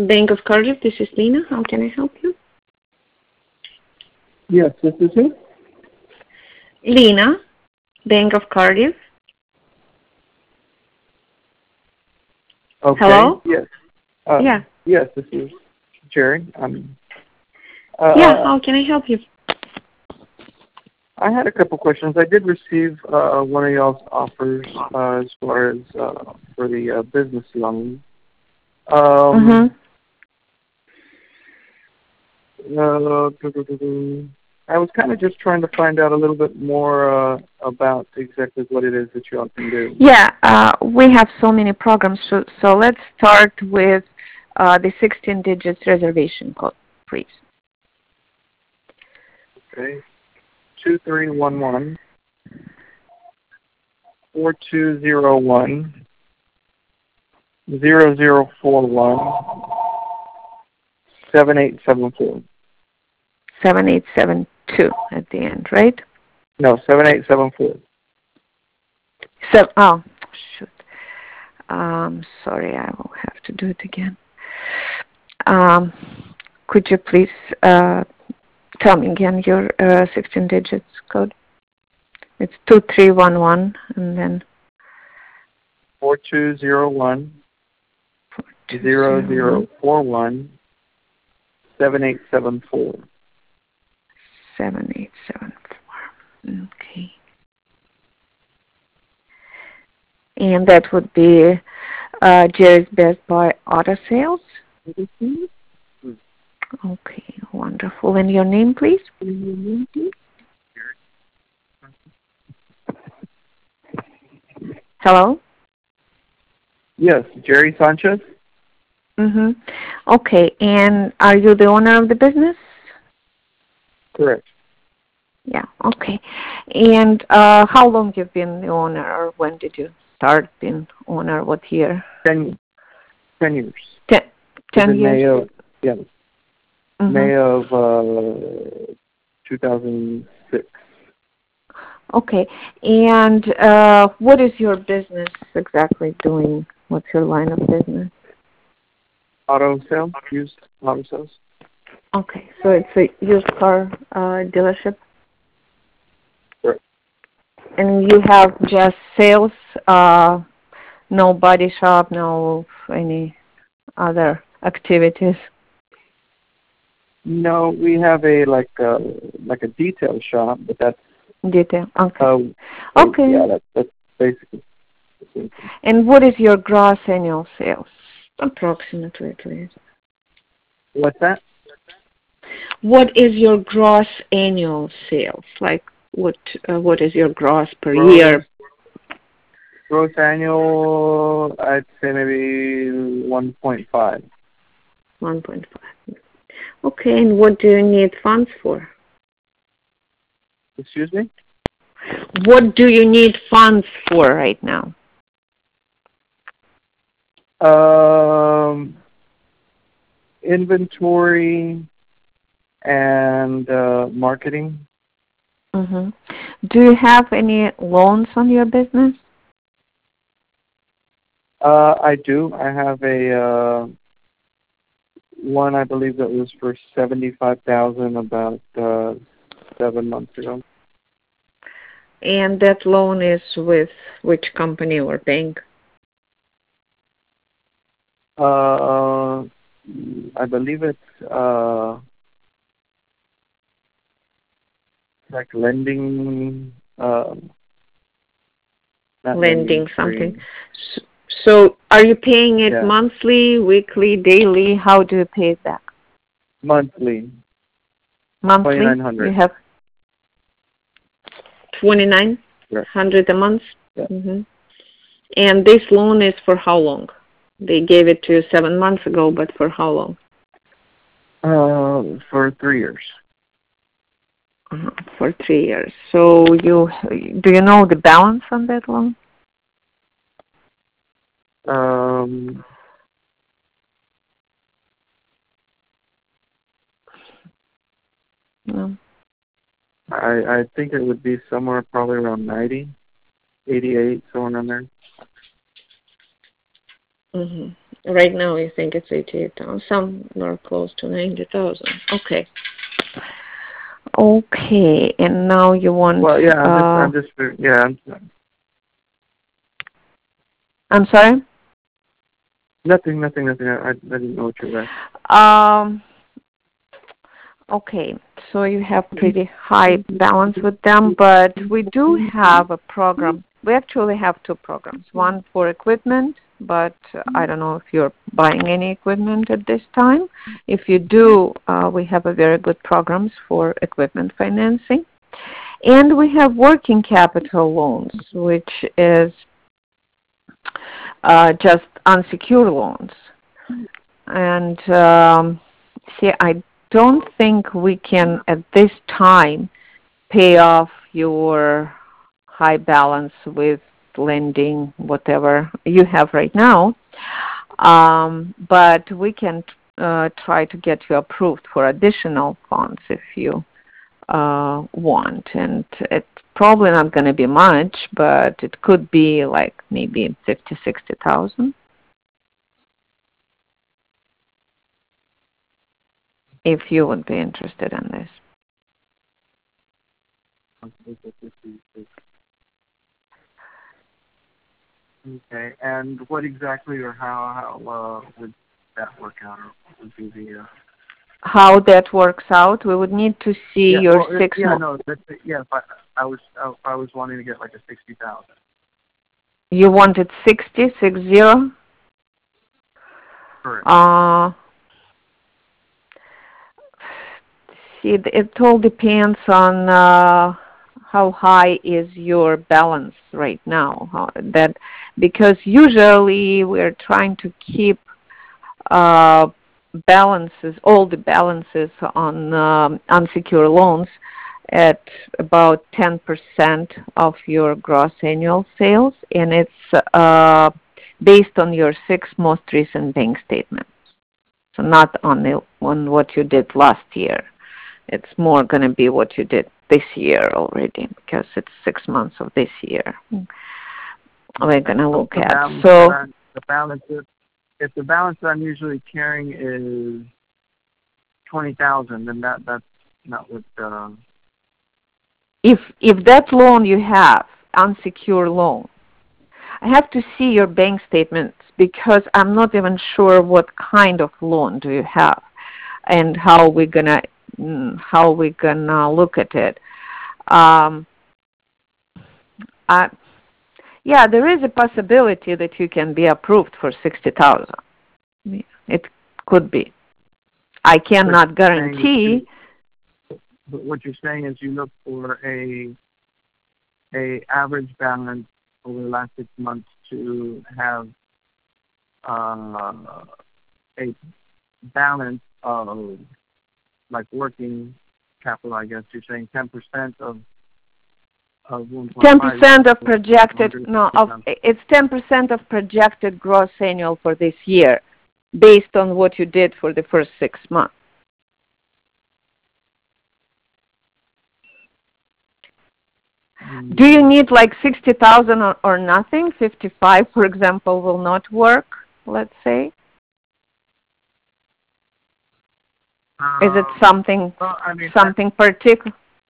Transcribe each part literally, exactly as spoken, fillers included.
Bank of Cardiff, this is Lena. How can I help you? Yes, this is who? Lena, Bank of Cardiff. Okay. Hello? Yes. Uh, Yeah. Yes, this is Jerry. Um, uh, Yeah, how can I help you? I had a couple questions. I did receive uh, one of y'all's offers uh, as far as uh, for the uh, business loan. Um, Mm-hmm. uh, I was kind of just trying to find out a little bit more uh, about exactly what it is that y'all can do. Yeah, uh, we have so many programs, so, so let's start with uh, the sixteen digits reservation code, please. Okay. Two three one one four two zero one zero zero four one seven eight seven four. seven eight seven two at the end, right? No, seven eight seven four. So, oh, shoot. Um, sorry, I will have to do it again. Um, could you please uh, tell me again your uh, sixteen digits code? It's two three one one and then Four two zero one zero zero four one seven eight seven four. seven eight seven four. Okay. And that would be uh, Jerry's Best Buy Auto Sales. Okay, wonderful. And your name, please? Hello? Yes, Jerry Sanchez. Mm-hmm. Okay, and are you the owner of the business? Correct. Yeah, okay. And uh, how long you've been the owner, or when did you start being owner? What year? Ten, ten years. Ten, ten in years? May of, yeah, Mm-hmm. May of uh, two thousand six. Okay, and uh, what is your business exactly doing? What's your line of business? Auto sales, used auto sales. Okay, so it's a used car uh, dealership? Correct. And you have just sales, uh, no body shop, no any other activities? No, we have a like a like a detail shop, but that's Detail, okay. uh, Okay, yeah, that's that's basically. and what is your gross annual sales? Approximately, please. What's that? What is your gross annual sales? Like, what uh, what is your gross per Gross, year? gross annual, I'd say maybe one point five. one point five. Okay, and what do you need funds for? Excuse me? What do you need funds for right now? Um, inventory and uh, marketing. Mm-hmm. Do you have any loans on your business? Uh, I do. I have a uh, one. I believe that was for seventy-five thousand about uh, seven months ago. And that loan is with which company or bank? Uh, I believe it's uh, like lending. Uh, not lending Lending something. stream. So, so are you paying it Yeah, monthly, weekly, daily? How do you pay it back? monthly, twenty Monthly? nine You hundred. have twenty-nine hundred a month? Yeah. Mm-hmm. And this loan is for how long? They gave it to you seven months ago, but for how long? Uh, for three years. Uh, for three years. So you do you know the balance on that loan? Um, No. I I think it would be somewhere probably around ninety, eighty-eight, somewhere in there. Mm-hmm. Right now, you think it's eighty-eight thousand. Some are close to ninety thousand. Okay. Okay, and now you want. Well, yeah, I'm just, Uh, I'm just, yeah. I'm, I'm sorry. nothing, nothing, nothing. I, I didn't know what you were. Um. Okay, so you have pretty high balance with them, but we do have a program. We actually have two programs. One for equipment, but I don't know if you're buying any equipment at this time. If you do, uh, we have a very good programs for equipment financing. And we have working capital loans, which is uh, just unsecured loans. And um, see, I don't think we can at this time pay off your high balance with lending, whatever you have right now. Um, but we can uh, try to get you approved for additional funds if you uh, want. And it's probably not going to be much, but it could be like maybe fifty, sixty thousand. If you would be interested in this. Okay, and what exactly or how how uh, would that work out, or would be the? Uh... How that works out, we would need to see Yeah, your well, it, six yeah, months. no, that's it. Yeah, but I was I, I was wanting to get like a sixty thousand. You wanted sixty, six zero? Correct. Uh, see, it, it all depends on uh, how high is your balance right now. How, that because usually we're trying to keep uh, balances, all the balances on um, unsecured loans at about ten percent of your gross annual sales, and it's uh, based on your six most recent bank statements. So not on the, on what you did last year. It's more going to be what you did this year already because it's six months of this year. We're going to look the at. balance So that I, the balance is, if the balance that I'm usually carrying is twenty thousand, then that that's not what. Uh, if if that loan you have, unsecured loan, I have to see your bank statements because I'm not even sure what kind of loan do you have and how we're gonna mm, how we're gonna look at it. Um, I, yeah, there is a possibility that you can be approved for sixty thousand. It could be. I cannot guarantee. But what you're saying is you look for a a average balance over the last six months to have uh, a balance of like working capital. I guess you're saying ten percent of of one point ten five. percent of projected no of it's ten percent of projected gross annual for this year, based on what you did for the first six months. Do you need like sixty thousand or, or nothing? Fifty-five, for example, will not work. Let's say. Um, Is it something well, I mean, something particular?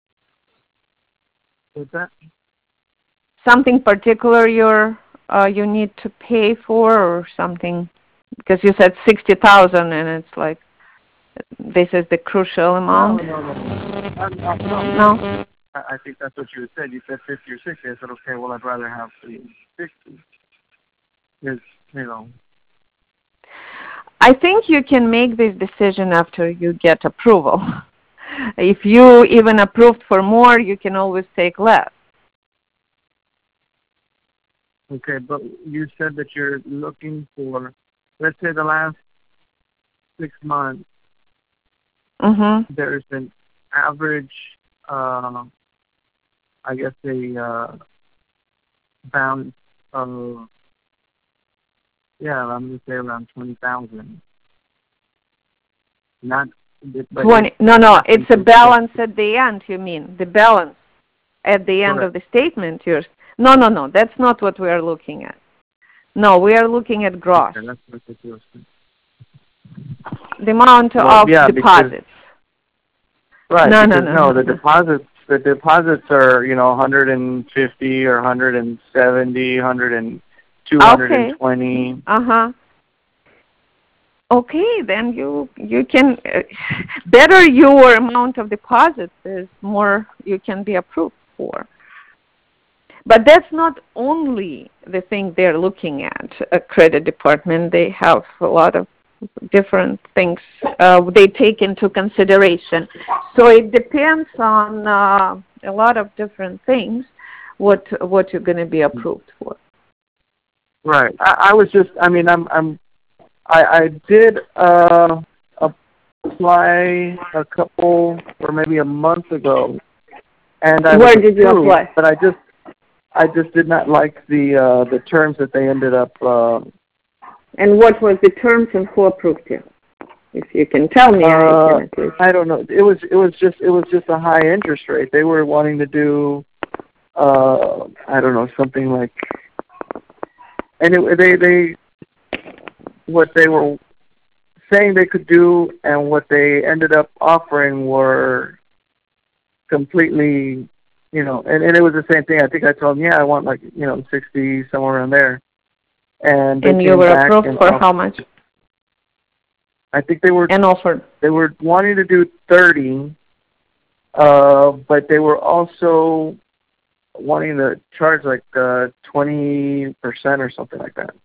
What's that? Something particular you're uh, you need to pay for, or something? Because you said sixty thousand, and it's like this is the crucial amount. No, no, no. no. No. I think that's what you said. You said fifty or sixty. I said, okay, well, I'd rather have the sixty. Because, you know. I think you can make this decision after you get approval. If you even approved for more, you can always take less. Okay, but you said that you're looking for, let's say the last six months, Mm-hmm. there's an average, uh, I guess, a uh, balance of, yeah, I'm going to say around twenty thousand. Not twenty. No, no, it's a balance at the end, you mean. The balance at the end Correct. of the statement. Yours. No, no, no, that's not what we are looking at. No, we are looking at gross. Okay, that's ridiculous. The amount Well, of yeah, deposits. because, right, No, because no, no, no, no, the no. deposits, the deposits are, you know, one hundred fifty or one hundred seventy, one hundred and two hundred twenty. Okay. Uh-huh. Okay, then you you can uh, better your amount of deposits is more you can be approved for. But that's not only the thing they're looking at. A credit department, they have a lot of different things uh, they take into consideration. So it depends on uh, a lot of different things what what you're going to be approved for. Right. I, I was just. I mean, I'm. I'm. I, I did uh, apply a couple or maybe a month ago, and I Where was did you approved, apply? but I just. I just did not like the uh, the terms that they ended up. Uh, And what was the terms and who approved you? If you can tell me, uh, I can at least. I don't know. It was it was just it was just a high interest rate. They were wanting to do. Uh, I don't know, something like. And it, they they what they were saying they could do and what they ended up offering were completely, you know, and, and it was the same thing. I think I told them, yeah, I want like, you know, sixty, somewhere around there. And they And you came were back approved and for off- how much? I think they were And offered. they were wanting to do thirty, uh, but they were also wanting to charge like uh, twenty percent or something like that.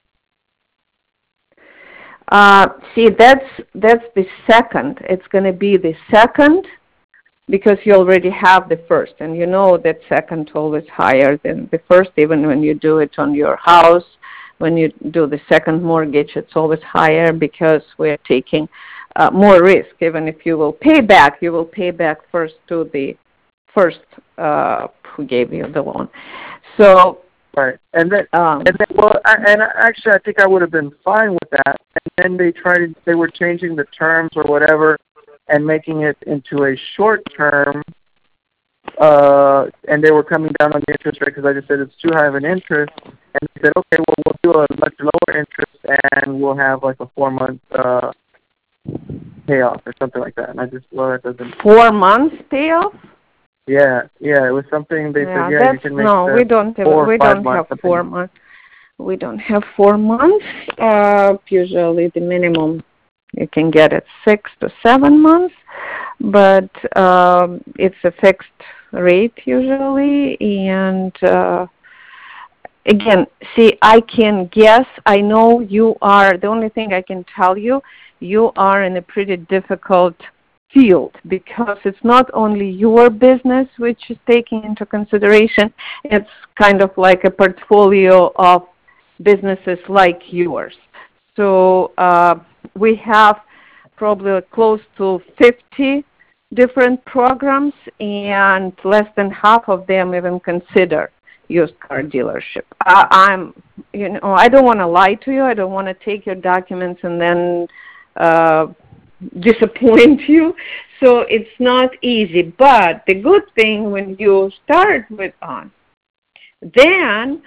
Uh, see, that's that's the second. It's going to be the second because you already have the first, and you know that second always higher than the first. Even when you do it on your house, when you do the second mortgage, it's always higher because we're taking uh, more risk. Even if you will pay back, you will pay back first to the first uh, who gave you the loan. So. Right, and then, Um, and then, well, I, and actually, I think I would have been fine with that. And then they tried, they were changing the terms or whatever, and making it into a short term. Uh, and they were coming down on the interest rate because I just said it's too high of an interest. And they said, okay, well, we'll do a much lower interest, and we'll have like a four month uh, payoff or something like that. And I just, well, that doesn't. Four months payoff. Yeah, yeah, it was something they Yeah, said. Yeah, that's, you can make. no, we don't have four or we five don't months, have four something. months. We don't have four months. Uh, usually the minimum you can get it six to seven months, but um, it's a fixed rate usually. And uh, again, see, I can guess. I know you are. The only thing I can tell you, you are in a pretty difficult field because it's not only your business which is taking into consideration, it's kind of like a portfolio of businesses like yours. So uh, we have probably close to fifty different programs, and less than half of them even consider used car dealership. I, I'm, you know, I don't want to lie to you. I don't want to take your documents and then uh, disappoint you. So it's not easy. But the good thing when you start with us, then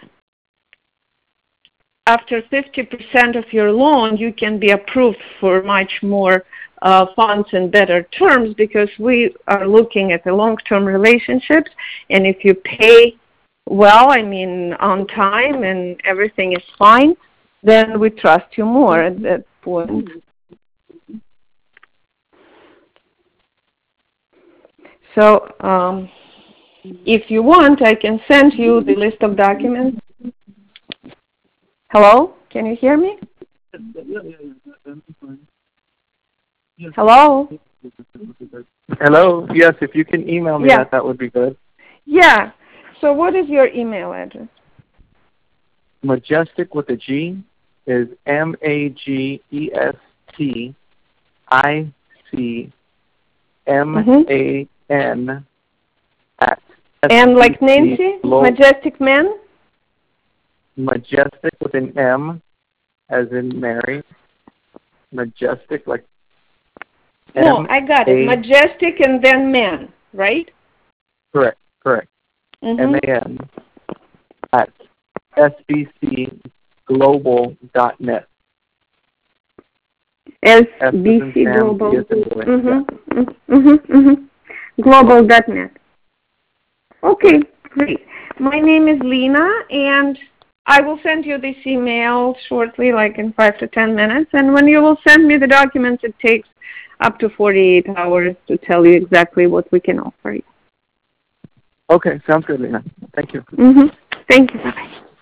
after fifty percent of your loan, you can be approved for much more uh, funds and better terms because we are looking at the long-term relationships. And if you pay well, I mean, on time and everything is fine, then we trust you more at that point. So um, if you want, I can send you the list of documents. Hello? Can you hear me? Hello? Hello? Yes, if you can email me Yeah. that, that would be good. Yeah. So what is your email address? Majestic with a G is M A G E S T I C M A N at And like Nancy? Majestic Man? Majestic with an M as in Mary. Majestic like No, M- I got it. A- Majestic and then Man, right? Correct, correct. Mm-hmm. M A N at S B C global dot net. S S as B in C Sam, Global. B as in boy. Mm-hmm. Yeah. Mm-hmm. Mm-hmm. Global dot net. Okay, great. My name is Lena, and I will send you this email shortly, like in five to ten minutes. And when you will send me the documents, it takes up to forty-eight hours to tell you exactly what we can offer you. Okay, sounds good, Lena. Thank you. Mm-hmm. Thank you. Bye-bye.